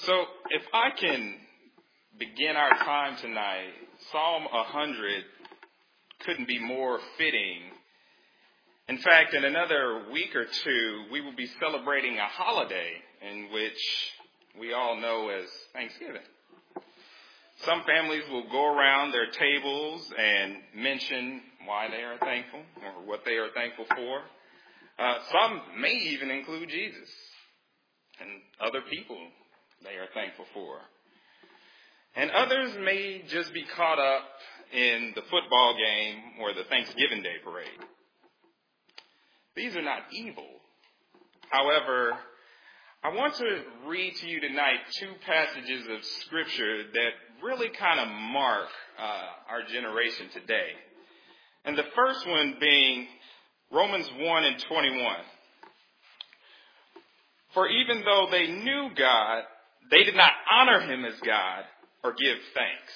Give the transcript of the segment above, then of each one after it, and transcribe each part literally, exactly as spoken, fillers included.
So if I can begin our time tonight, Psalm one hundred couldn't be more fitting. In fact, in another week or two, we will be celebrating a holiday in which we all know as Thanksgiving. Some families will go around their tables and mention why they are thankful or what they are thankful for. Uh, some may even include Jesus and other people they are thankful for. And others may just be caught up in the football game or the Thanksgiving Day parade. These are not evil. However, I want to read to you tonight two passages of Scripture that really kind of mark uh, our generation today. And the first one being Romans one and twenty-one. For even though they knew God, they did not honor him as God or give thanks.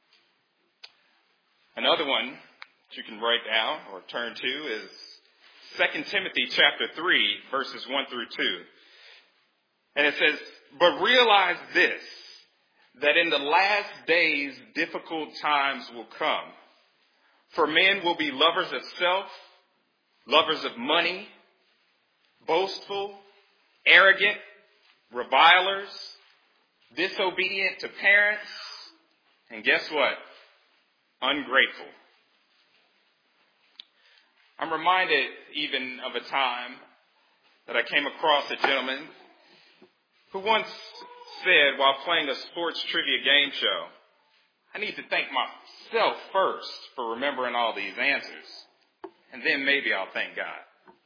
Another one that you can write down or turn to is Second Timothy chapter three, verses one through two. And it says, but realize this, that in the last days difficult times will come. For men will be lovers of self, lovers of money, boastful, arrogant, revilers, disobedient to parents, and guess what? Ungrateful. I'm reminded even of a time that I came across a gentleman who once said while playing a sports trivia game show, I need to thank myself first for remembering all these answers, and then maybe I'll thank God.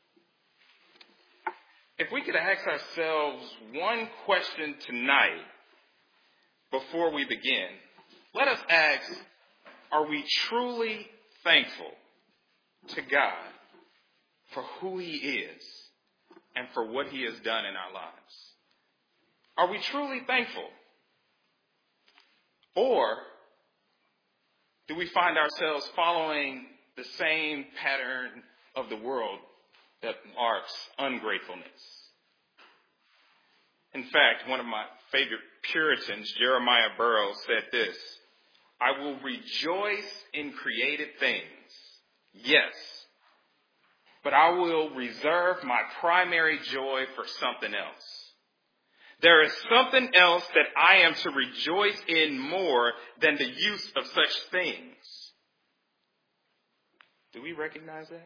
If we could ask ourselves one question tonight before we begin, let us ask, are we truly thankful to God for who he is and for what he has done in our lives? Are we truly thankful? Or do we find ourselves following the same pattern of the world that marks ungratefulness? In fact, one of my favorite Puritans, Jeremiah Burroughs, said this, I will rejoice in created things, yes, but I will reserve my primary joy for something else. There is something else that I am to rejoice in more than the use of such things. Do we recognize that?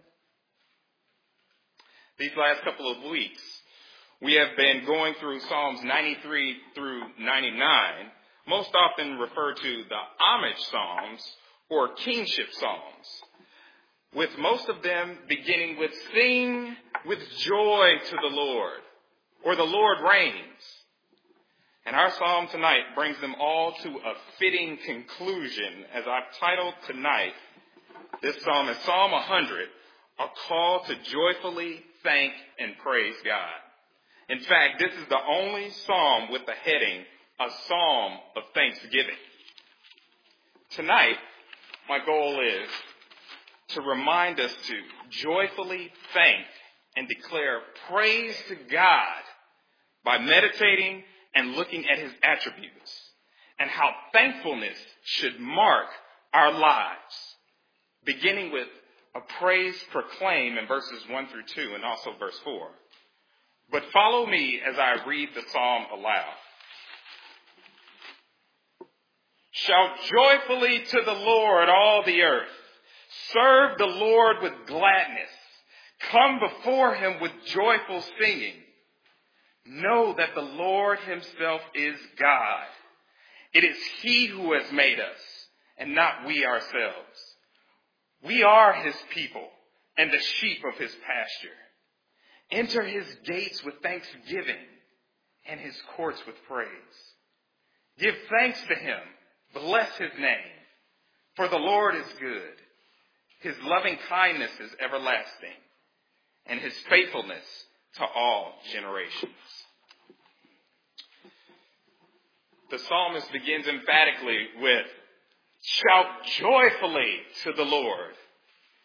These last couple of weeks, we have been going through Psalms ninety-three through ninety-nine, most often referred to the homage psalms or kingship psalms, with most of them beginning with sing with joy to the Lord, or the Lord reigns. And our psalm tonight brings them all to a fitting conclusion, as I've titled tonight this psalm is Psalm one hundred, a call to joyfully thank and praise God. In fact, this is the only psalm with the heading, a psalm of thanksgiving. Tonight, my goal is to remind us to joyfully thank and declare praise to God by meditating and looking at his attributes and how thankfulness should mark our lives, beginning with a praise proclaim in verses one through two and also verse four. But follow me as I read the psalm aloud. Shout joyfully to the Lord, all the earth. Serve the Lord with gladness. Come before him with joyful singing. Know that the Lord himself is God. It is he who has made us, and not we ourselves. We are his people and the sheep of his pasture. Enter his gates with thanksgiving and his courts with praise. Give thanks to him. Bless his name. For the Lord is good. His loving kindness is everlasting, and his faithfulness to all generations. The psalmist begins emphatically with, shout joyfully to the Lord.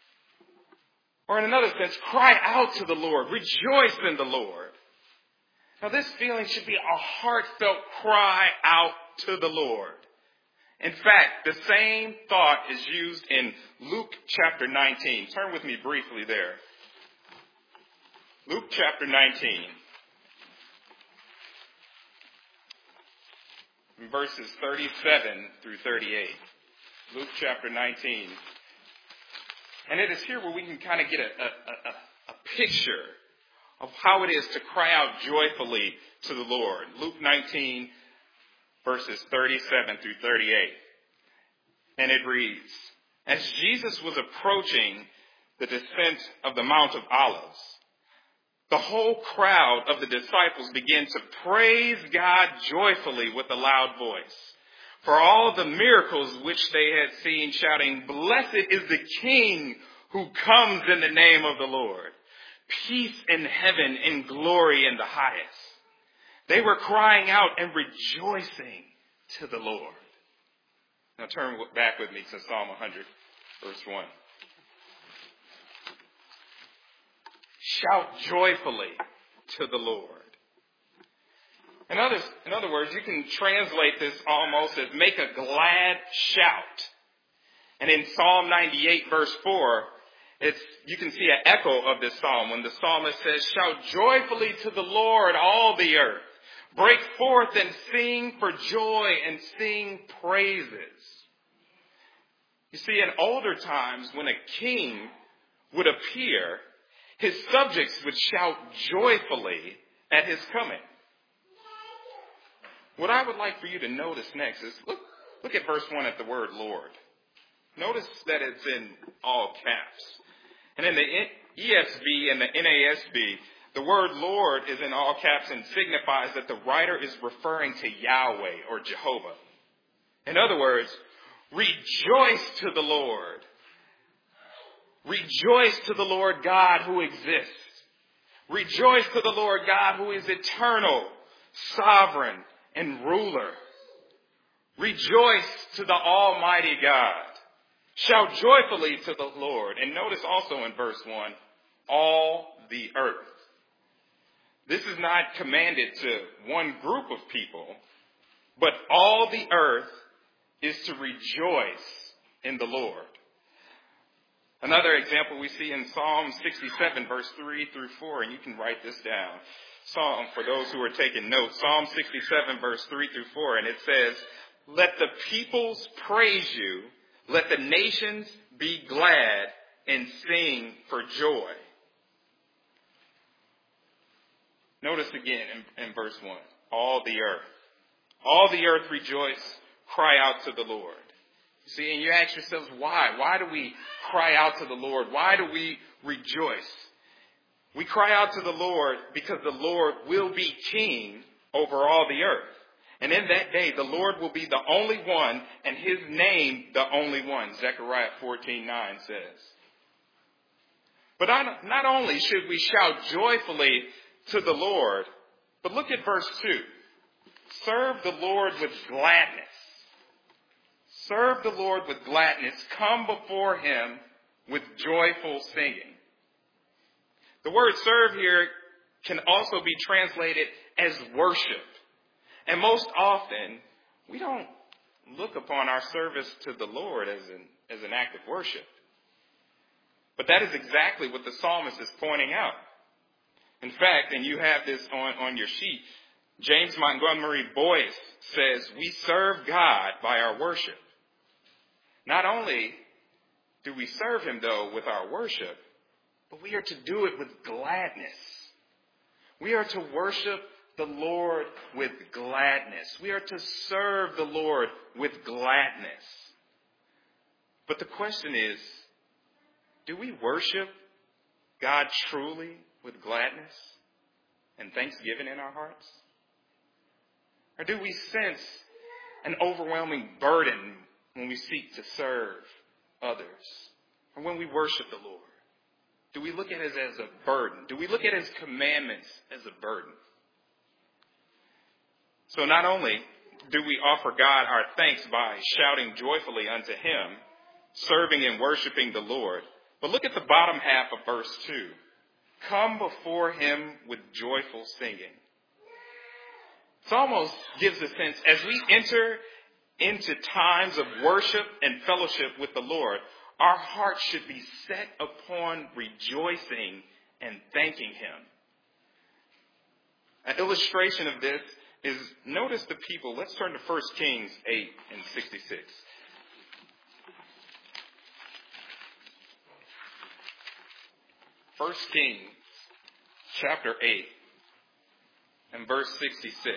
Or in another sense, cry out to the Lord. Rejoice in the Lord. Now this feeling should be a heartfelt cry out to the Lord. In fact, the same thought is used in Luke chapter nineteen. Turn with me briefly there. Luke chapter nineteen. Verses thirty-seven through thirty-eight. Luke chapter nineteen. And it is here where we can kind of get a, a, a, a picture of how it is to cry out joyfully to the Lord. Luke nineteen, verses thirty-seven through thirty-eight. And it reads, as Jesus was approaching the descent of the Mount of Olives, the whole crowd of the disciples began to praise God joyfully with a loud voice for all the miracles which they had seen, shouting, blessed is the King who comes in the name of the Lord. Peace in heaven and glory in the highest. They were crying out and rejoicing to the Lord. Now turn back with me to Psalm one hundred, verse one. Shout joyfully to the Lord. In other, in other words, you can translate this almost as make a glad shout. And in Psalm ninety-eight, verse four, it's, you can see an echo of this psalm when the psalmist says, shout joyfully to the Lord, all the earth. Break forth and sing for joy and sing praises. You see, in older times, when a king would appear, his subjects would shout joyfully at his coming. What I would like for you to notice next is, look, look at verse one at the word Lord. Notice that it's in all caps. And in the E S V and the N A S B, the word Lord is in all caps and signifies that the writer is referring to Yahweh or Jehovah. In other words, rejoice to the Lord. Rejoice to the Lord God who exists. Rejoice to the Lord God who is eternal, sovereign, and ruler. Rejoice to the Almighty God. Shout joyfully to the Lord. And notice also in verse one, all the earth. This is not commanded to one group of people, but all the earth is to rejoice in the Lord. Another example we see in Psalm sixty-seven, verse three through four, and you can write this down. Psalm, for those who are taking notes, Psalm sixty-seven, verse three through four, and it says, let the peoples praise you, let the nations be glad and sing for joy. Notice again in, in verse one, all the earth. All the earth rejoice, cry out to the Lord. See, and you ask yourselves, why? Why do we cry out to the Lord? Why do we rejoice? We cry out to the Lord because the Lord will be king over all the earth. And in that day, the Lord will be the only one and his name the only one. Zechariah fourteen nine says. But not only should we shout joyfully to the Lord, but look at verse two. Serve the Lord with gladness. Serve the Lord with gladness. Come before him with joyful singing. The word serve here can also be translated as worship. And most often, we don't look upon our service to the Lord as an, as an act of worship. But that is exactly what the psalmist is pointing out. In fact, and you have this on, on your sheet, James Montgomery Boyce says, we serve God by our worship. Not only do we serve him, though, with our worship, but we are to do it with gladness. We are to worship the Lord with gladness. We are to serve the Lord with gladness. But the question is, do we worship God truly with gladness and thanksgiving in our hearts? Or do we sense an overwhelming burden when we seek to serve others or when we worship the Lord? Do we look at it as a burden? Do we look at his commandments as a burden? So not only do we offer God our thanks by shouting joyfully unto him, serving and worshiping the Lord, but look at the bottom half of verse two. Come before him with joyful singing. It's almost gives a sense as we enter into times of worship and fellowship with the Lord, our hearts should be set upon rejoicing and thanking him. An illustration of this is, notice the people. Let's turn to First Kings eight and sixty-six. First Kings chapter eight and verse sixty-six.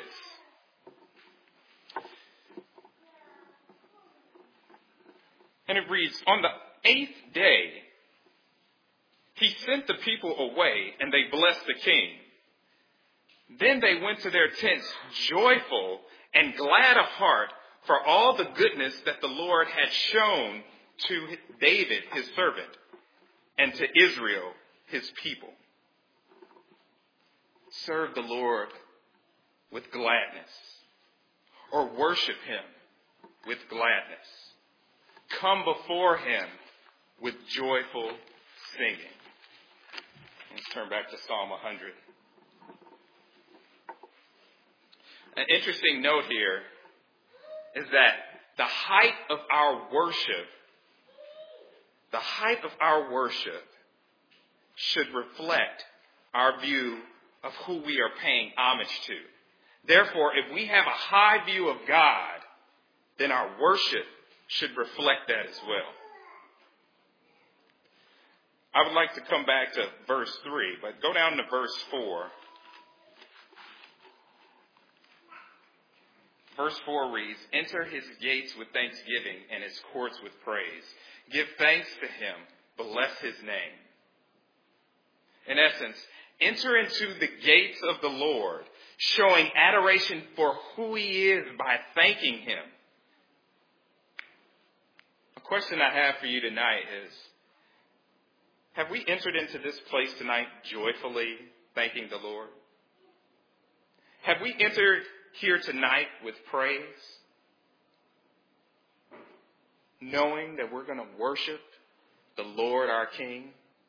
And it reads, on the eighth day, he sent the people away, and they blessed the king. Then they went to their tents joyful and glad of heart for all the goodness that the Lord had shown to David, his servant, and to Israel, his people. Serve the Lord with gladness, or worship him with gladness. Come before him with joyful singing. Let's turn back to Psalm one hundred. An interesting note here is that the height of our worship, the height of our worship should reflect our view of who we are paying homage to. Therefore, if we have a high view of God, then our worship should reflect that as well. I would like to come back to verse three, but go down to verse four. Verse four reads, enter his gates with thanksgiving and his courts with praise. Give thanks to him. Bless his name. In essence, enter into the gates of the Lord, showing adoration for who he is by thanking him. A question I have for you tonight is, have we entered into this place tonight joyfully thanking the Lord? Have we entered here tonight with praise, knowing that we're going to worship the Lord our King?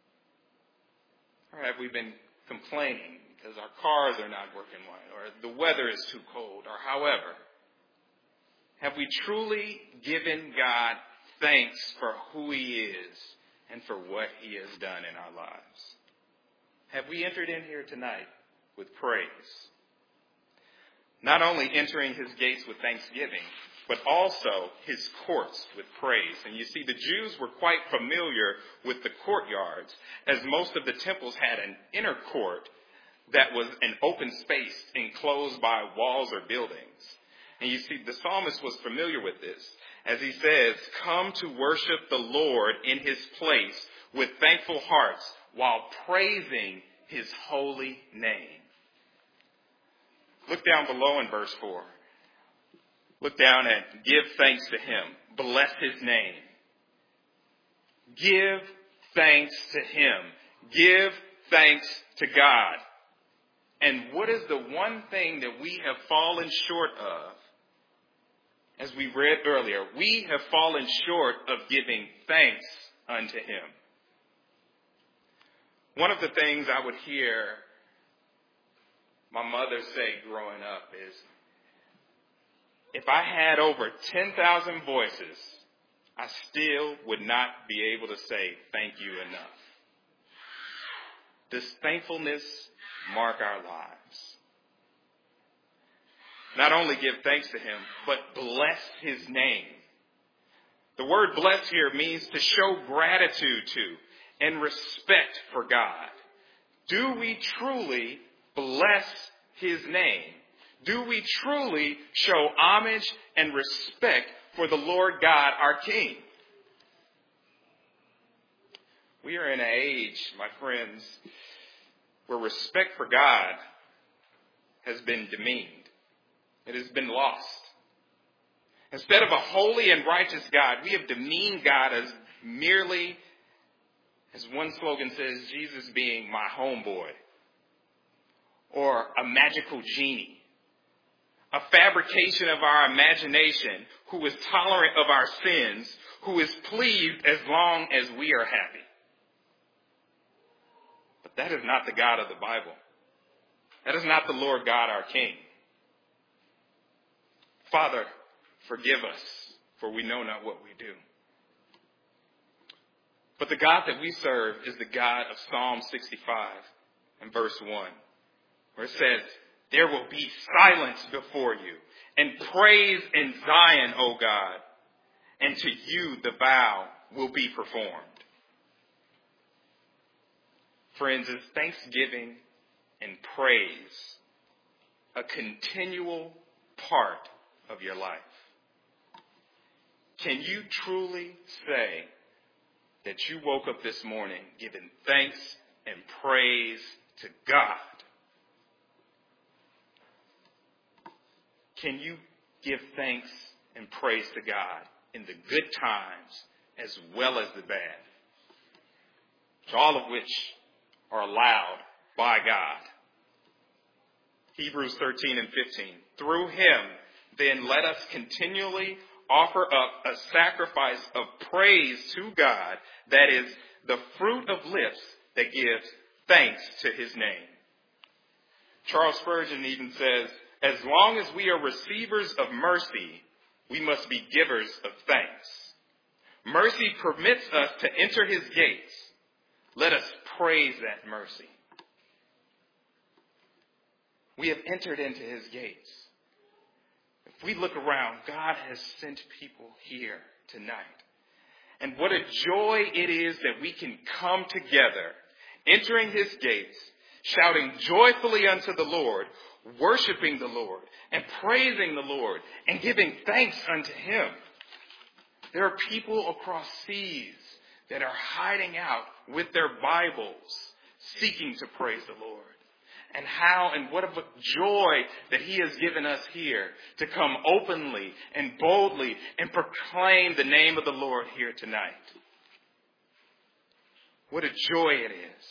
Or have we been complaining because our cars are not working right, or the weather is too cold, or however? Have we truly given God thanks for who he is and for what he has done in our lives? Have we entered in here tonight with praise? Not only entering his gates with thanksgiving, but also his courts with praise. And you see, the Jews were quite familiar with the courtyards, as most of the temples had an inner court that was an open space enclosed by walls or buildings. And you see, the psalmist was familiar with this, as he says, come to worship the Lord in his place with thankful hearts while praising his holy name. Look down below in verse four. Look down and give thanks to him. Bless his name. Give thanks to him. Give thanks to God. And what is the one thing that we have fallen short of? As we read earlier, we have fallen short of giving thanks unto him. One of the things I would hear my mother say growing up is, if I had over ten thousand voices, I still would not be able to say thank you enough. Does thankfulness mark our lives? Not only give thanks to him, but bless his name. The word bless here means to show gratitude to and respect for God. Do we truly bless his name? Do we truly show homage and respect for the Lord God, our King? We are in an age, my friends, where respect for God has been demeaned. It has been lost. Instead of a holy and righteous God, we have demeaned God as merely, as one slogan says, Jesus being my homeboy, or a magical genie, a fabrication of our imagination, who is tolerant of our sins, who is pleased as long as we are happy. But that is not the God of the Bible. That is not the Lord God, our King. Father, forgive us, for we know not what we do. But the God that we serve is the God of Psalm sixty-five and verse one, where it says, there will be silence before you and praise in Zion, O God, and to you the vow will be performed. Friends, is thanksgiving and praise a continual part of your life? Can you truly say that you woke up this morning giving thanks and praise to God? Can you give thanks and praise to God in the good times as well as the bad? All of which are allowed by God. Hebrews thirteen and fifteen. Through him, then let us continually offer up a sacrifice of praise to God, that is the fruit of lips that gives thanks to his name. Charles Spurgeon even says, as long as we are receivers of mercy, we must be givers of thanks. Mercy permits us to enter his gates. Let us praise that mercy. We have entered into his gates. If we look around, God has sent people here tonight. And what a joy it is that we can come together, entering his gates, shouting joyfully unto the Lord, worshiping the Lord, and praising the Lord, and giving thanks unto him. There are people across seas that are hiding out with their Bibles, seeking to praise the Lord. And how and what a joy that he has given us here to come openly and boldly and proclaim the name of the Lord here tonight. What a joy it is.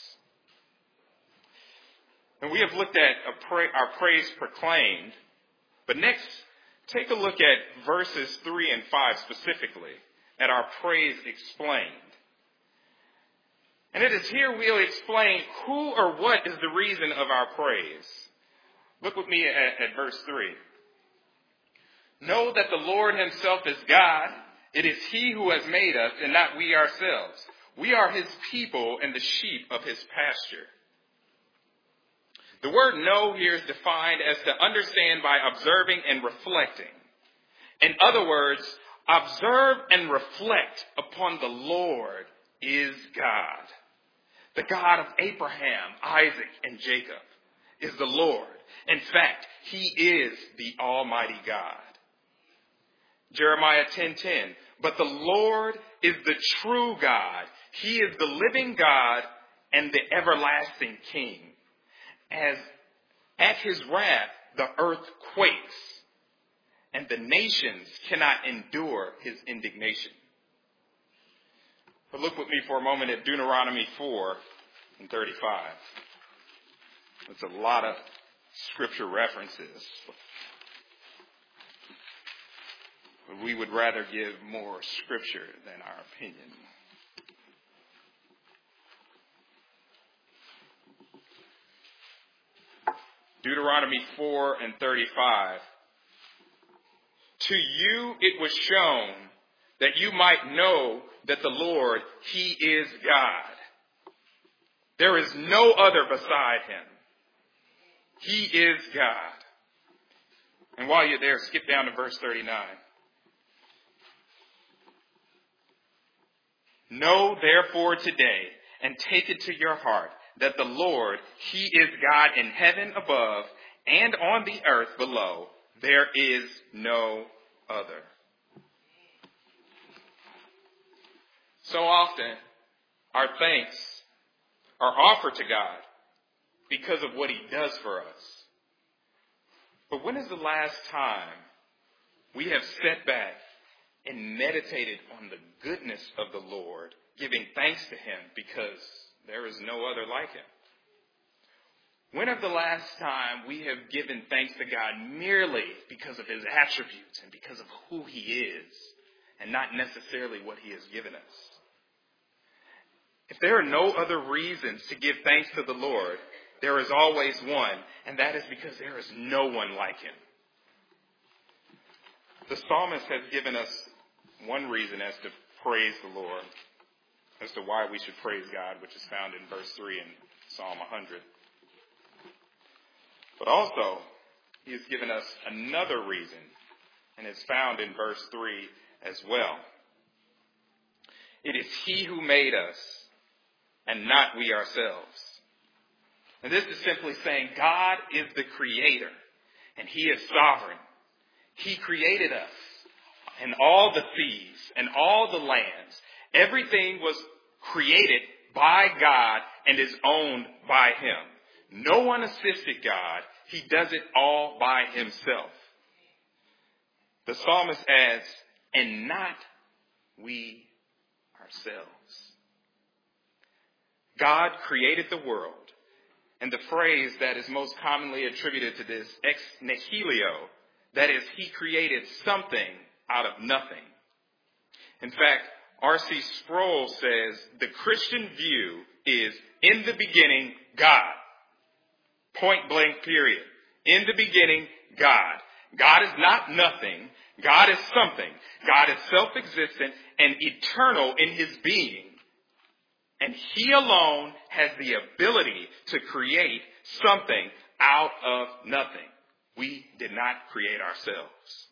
And we have looked at a pra- our praise proclaimed. But next, take a look at verses three and five specifically, at our praise explained. And it is here we'll explain who or what is the reason of our praise. Look with me at, at verse three. Know that the Lord himself is God. It is he who has made us and not we ourselves. We are his people and the sheep of his pasture. The word know here is defined as to understand by observing and reflecting. In other words, observe and reflect upon the Lord is God. The God of Abraham, Isaac, and Jacob is the Lord. In fact, he is the Almighty God. Jeremiah ten ten. But the Lord is the true God. He is the living God and the everlasting King. As at his wrath, the earth quakes, and the nations cannot endure his indignation. But look with me for a moment at Deuteronomy four and thirty-five. That's a lot of scripture references. But we would rather give more scripture than our opinion. Deuteronomy four and thirty-five. To you it was shown that you might know that the Lord, he is God. There is no other beside him. He is God. And while you're there, skip down to verse thirty-nine. Know therefore today and take it to your heart that the Lord, he is God in heaven above and on the earth below. There is no other. So often, our thanks are offered to God because of what he does for us. But when is the last time we have sat back and meditated on the goodness of the Lord, giving thanks to him because there is no other like him? When is the last time we have given thanks to God merely because of his attributes and because of who he is, and not necessarily what he has given us? If there are no other reasons to give thanks to the Lord, there is always one, and that is because there is no one like him. The psalmist has given us one reason as to praise the Lord, as to why we should praise God, which is found in verse three in Psalm one hundred. But also, he has given us another reason, and it's found in verse three as well. It is he who made us, and not we ourselves. And this is simply saying God is the creator, and he is sovereign. He created us, and all the seas, and all the lands. Everything was created by God and is owned by him. No one assisted God. He does it all by himself. The psalmist adds, and not we ourselves. God created the world. And the phrase that is most commonly attributed to this, ex nihilo, that is, he created something out of nothing. In fact, R C Sproul says the Christian view is, in the beginning, God. Point blank period. In the beginning, God. God is not nothing. God is something. God is self-existent and eternal in his being. And he alone has the ability to create something out of nothing. We did not create ourselves.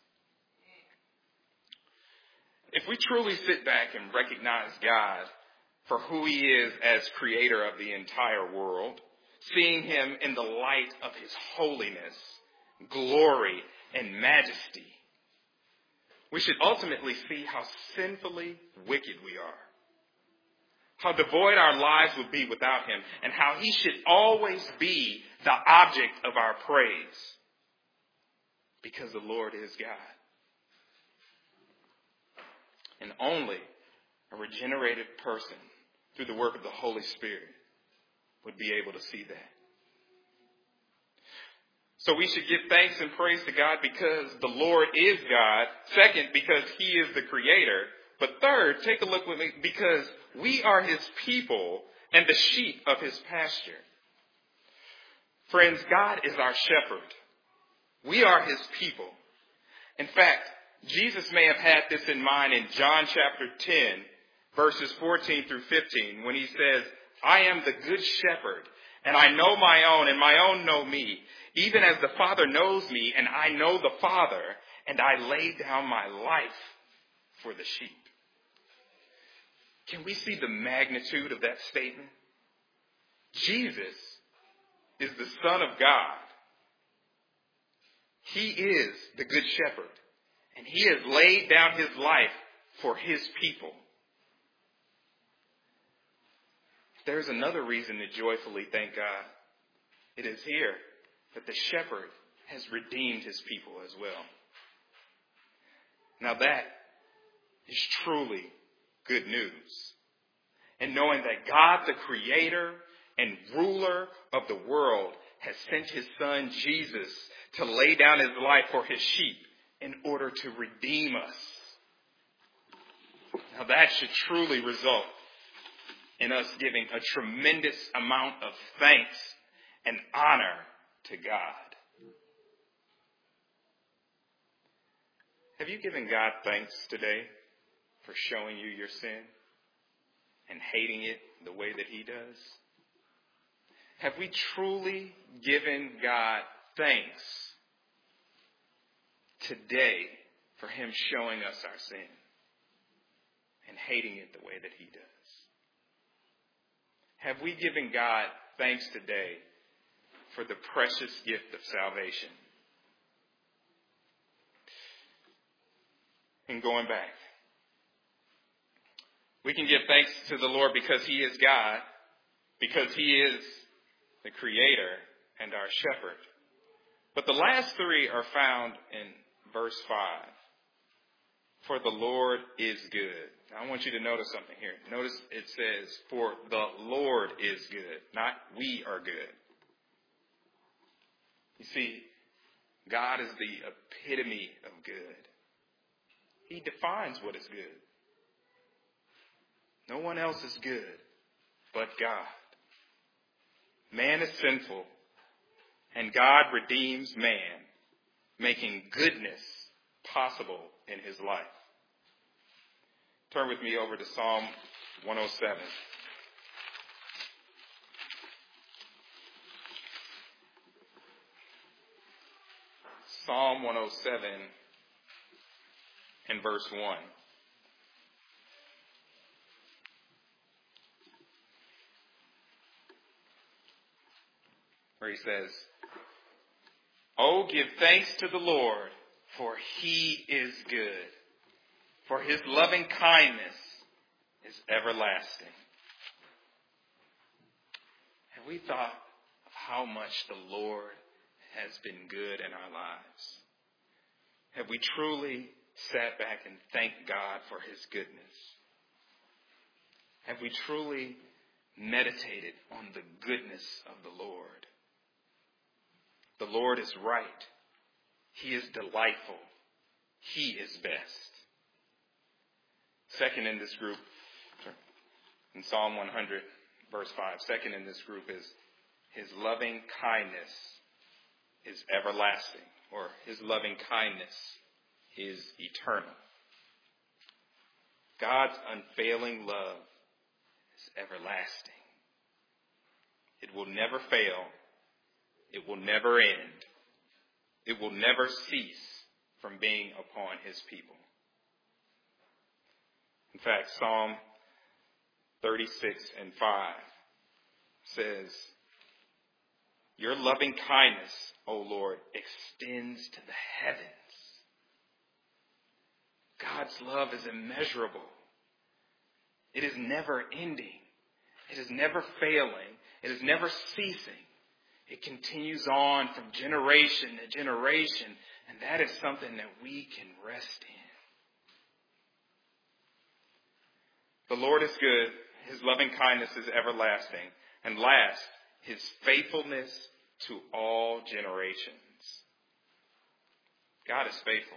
If we truly sit back and recognize God for who he is as creator of the entire world, seeing him in the light of his holiness, glory, and majesty, we should ultimately see how sinfully wicked we are. How devoid our lives would be without him, and how he should always be the object of our praise. Because the Lord is God. And only a regenerated person, through the work of the Holy Spirit, would be able to see that. So we should give thanks and praise to God because the Lord is God. Second, because he is the creator. But third, take a look with me, because we are his people and the sheep of his pasture. Friends, God is our shepherd. We are his people. In fact, Jesus may have had this in mind in John chapter ten, verses fourteen through fifteen, when he says, I am the good shepherd, and I know my own, and my own know me, even as the Father knows me, and I know the Father, and I lay down my life for the sheep. Can we see the magnitude of that statement? Jesus is the Son of God. He is the good shepherd, and he has laid down his life for his people. There's another reason to joyfully thank God. It is here that the shepherd has redeemed his people as well. Now that is truly good news. And knowing that God, the creator and ruler of the world, has sent his son Jesus to lay down his life for his sheep in order to redeem us. Now that should truly result in us giving a tremendous amount of thanks and honor to God. Have you given God thanks today for showing you your sin and hating it the way that he does? Have we truly given God thanks today for him showing us our sin and hating it the way that he does? Have we given God thanks today for the precious gift of salvation? And going back, we can give thanks to the Lord because he is God, because he is the creator and our shepherd. But the last three are found in verse five. For the Lord is good. Now, I want you to notice something here. Notice it says, for the Lord is good, not we are good. You see, God is the epitome of good. He defines what is good. No one else is good but God. Man is sinful, and God redeems man, making goodness possible in his life. Turn with me over to Psalm one oh seven. Psalm one oh seven and verse one. Where he says, "Oh, give thanks to the Lord, for he is good, for his loving kindness is everlasting." Have we thought of how much the Lord has been good in our lives? Have we truly sat back and thanked God for his goodness? Have we truly meditated on the goodness of the Lord? The Lord is right. He is delightful. He is best. Second in this group, in Psalm one hundred, verse five, second in this group is his loving kindness is everlasting, or his loving kindness is eternal. God's unfailing love is everlasting. It will never fail. It will never end. It will never cease from being upon his people. In fact, Psalm thirty-six and five says, "Your loving kindness, O Lord, extends to the heavens." God's love is immeasurable. It is never ending. It is never failing. It is never ceasing. It continues on from generation to generation, and that is something that we can rest in. The Lord is good. His loving kindness is everlasting. And last, his faithfulness to all generations. God is faithful.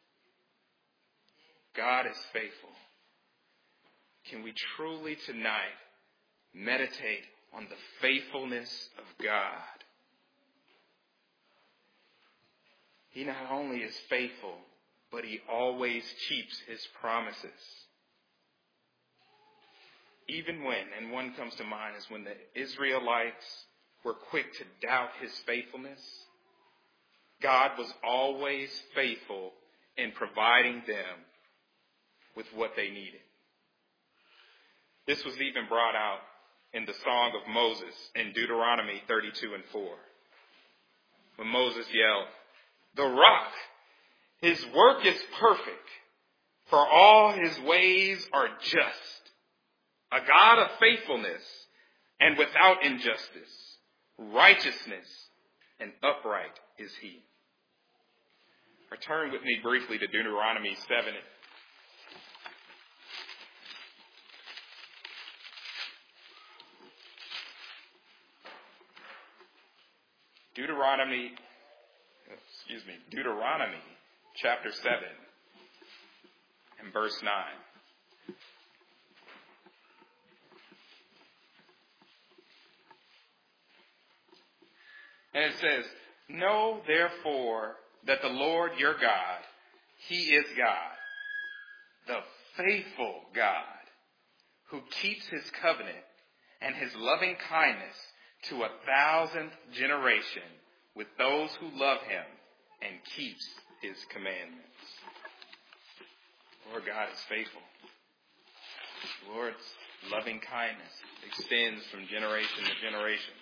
God is faithful. Can we truly tonight meditate on the faithfulness of God? He not only is faithful, but he always keeps his promises. Even when, and one comes to mind, is when the Israelites were quick to doubt his faithfulness, God was always faithful in providing them with what they needed. This was even brought out in the Song of Moses in Deuteronomy thirty-two and four. When Moses yelled, "The rock, his work is perfect, for all his ways are just. A God of faithfulness and without injustice, righteousness and upright is he." Or turn with me briefly to Deuteronomy seven. Deuteronomy, excuse me, Deuteronomy chapter seven and verse nine. And it says, "Know therefore that the Lord your God, he is God, the faithful God, who keeps his covenant and his loving kindness to a thousandth generation with those who love him and keeps his commandments." Lord God is faithful. The Lord's loving kindness extends from generation to generation.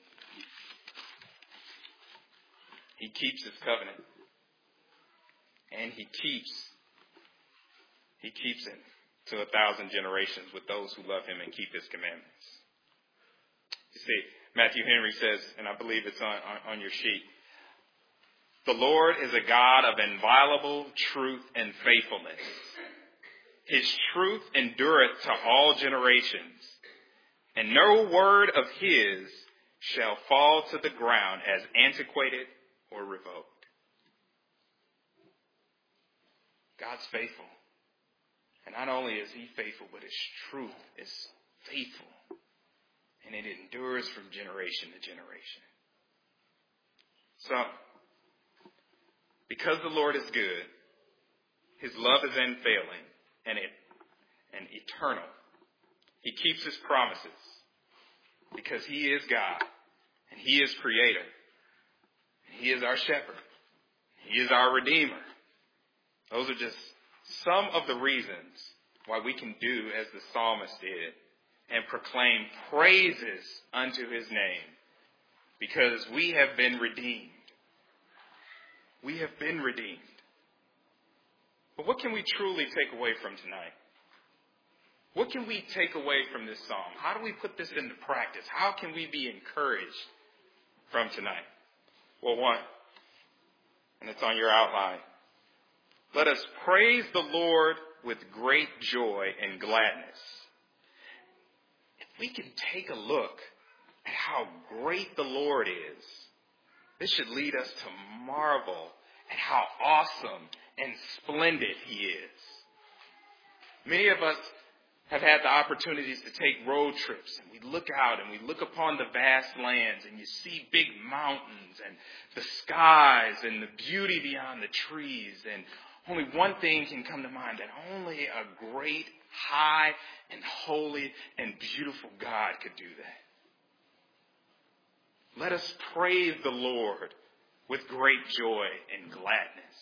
He keeps his covenant. And he keeps, he keeps it to a thousand generations with those who love him and keep his commandments. You see, Matthew Henry says, and I believe it's on, on, on your sheet, "The Lord is a God of inviolable truth and faithfulness. His truth endureth to all generations, and no word of his shall fall to the ground as antiquated or revoked." God's faithful. And not only is he faithful, but his truth is faithful. And it endures from generation to generation. So, because the Lord is good, His love is unfailing and, it, and eternal. He keeps his promises because he is God and he is creator. He is our shepherd. He is our redeemer. Those are just some of the reasons why we can do as the psalmist did and proclaim praises unto his name, because we have been redeemed. We have been redeemed. But what can we truly take away from tonight? What can we take away from this psalm? How do we put this into practice? How can we be encouraged from tonight? Well, one, and it's on your outline. Let us praise the Lord with great joy and gladness. If we can take a look at how great the Lord is, this should lead us to marvel at how awesome and splendid he is. Many of us have had the opportunities to take road trips, and we look out and we look upon the vast lands, and you see big mountains and the skies and the beauty beyond the trees. And only one thing can come to mind, that only a great, high, and holy and beautiful God could do that. Let us praise the Lord with great joy and gladness.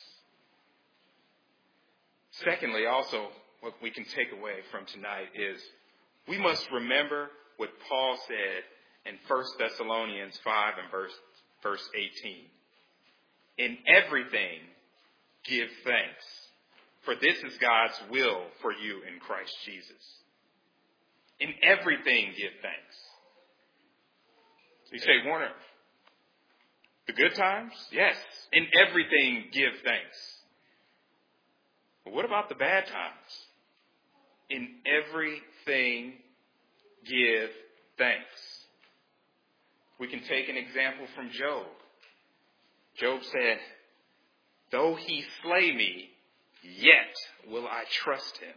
Secondly, also, what we can take away from tonight is we must remember what Paul said in First Thessalonians five and verse, verse eighteen. In everything, give thanks, for this is God's will for you in Christ Jesus. In everything, give thanks. So you say, Warner, the good times? Yes. In everything, give thanks. But what about the bad times? In everything, give thanks. We can take an example from Job. Job said, though he slay me, yet will I trust him.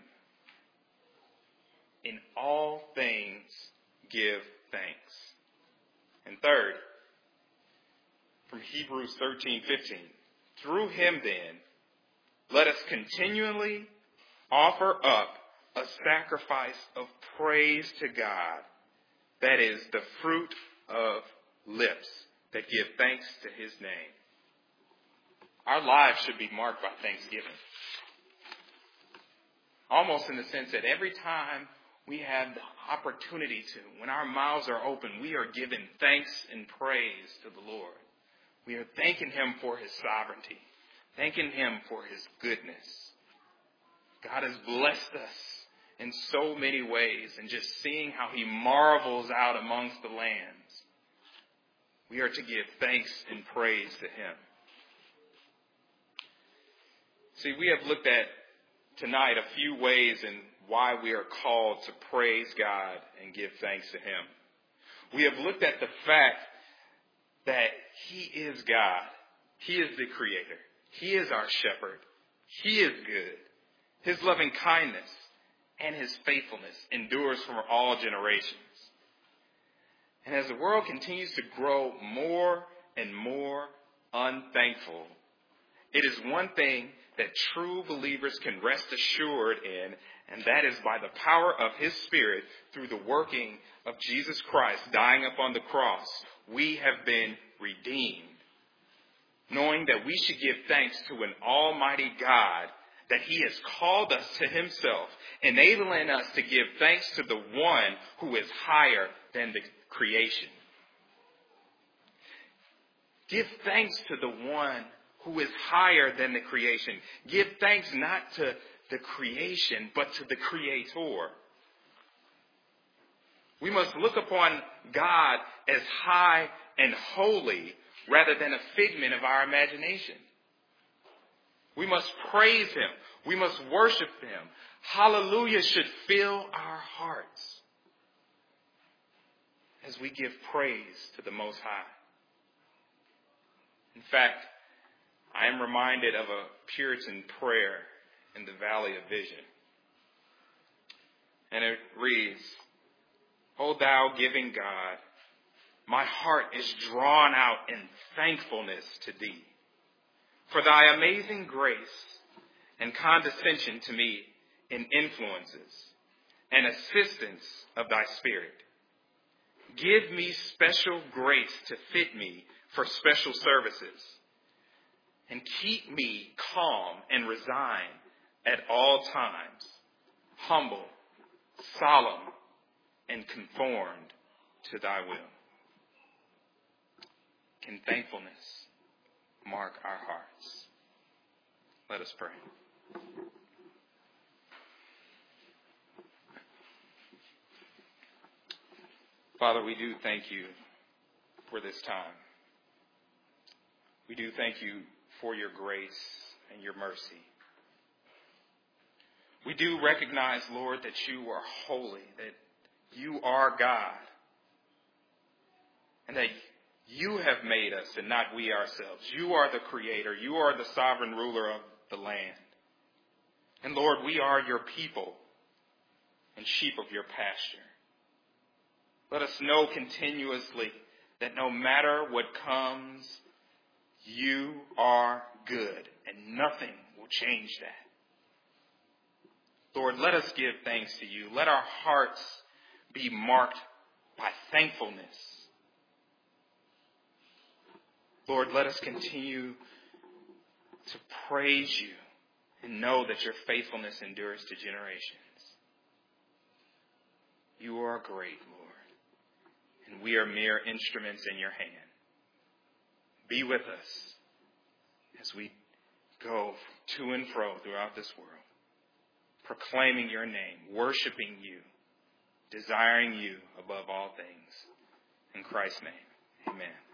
In all things, give thanks. And third, from Hebrews thirteen fifteen, through him then, let us continually offer up a sacrifice of praise to God, that is the fruit of lips that give thanks to his name. Our lives should be marked by thanksgiving. Almost in the sense that every time we have the opportunity to, when our mouths are open, we are giving thanks and praise to the Lord. We are thanking him for his sovereignty, thanking him for his goodness. God has blessed us in so many ways, and just seeing how he marvels out amongst the lands, we are to give thanks and praise to him. See, we have looked at tonight a few ways in why we are called to praise God and give thanks to him. We have looked at the fact that he is God. He is the creator. He is our shepherd. He is good. His loving kindness and his faithfulness endures for all generations. And as the world continues to grow more and more unthankful, it is one thing that true believers can rest assured in, and that is by the power of his Spirit through the working of Jesus Christ dying upon the cross, we have been redeemed. Knowing that we should give thanks to an almighty God, that he has called us to himself, enabling us to give thanks to the one who is higher than the creation. Give thanks to the one who is higher than the creation. Give thanks not to the creation, but to the Creator. We must look upon God as high and holy rather than a figment of our imagination. We must praise him. We must worship him. Hallelujah should fill our hearts as we give praise to the Most High. In fact, I am reminded of a Puritan prayer in the Valley of Vision. And it reads, O thou giving God, my heart is drawn out in thankfulness to thee, for thy amazing grace and condescension to me in influences and assistance of thy Spirit. Give me special grace to fit me for special services, and keep me calm and resigned at all times, humble, solemn, and conformed to thy will. Can thankfulness mark our hearts? Let us pray. Father, we do thank you for this time. We do thank you for your grace and your mercy. We do recognize, Lord, that you are holy, that you are God, and that you have made us and not we ourselves. You are the creator. You are the sovereign ruler of the land. And Lord, we are your people and sheep of your pasture. Let us know continuously that no matter what comes, you are good, and nothing will change that. Lord, let us give thanks to you. Let our hearts be marked by thankfulness. Lord, let us continue to praise you and know that your faithfulness endures to generations. You are great, Lord, and we are mere instruments in your hand. Be with us as we go to and fro throughout this world, proclaiming your name, worshiping you, desiring you above all things. In Christ's name, amen.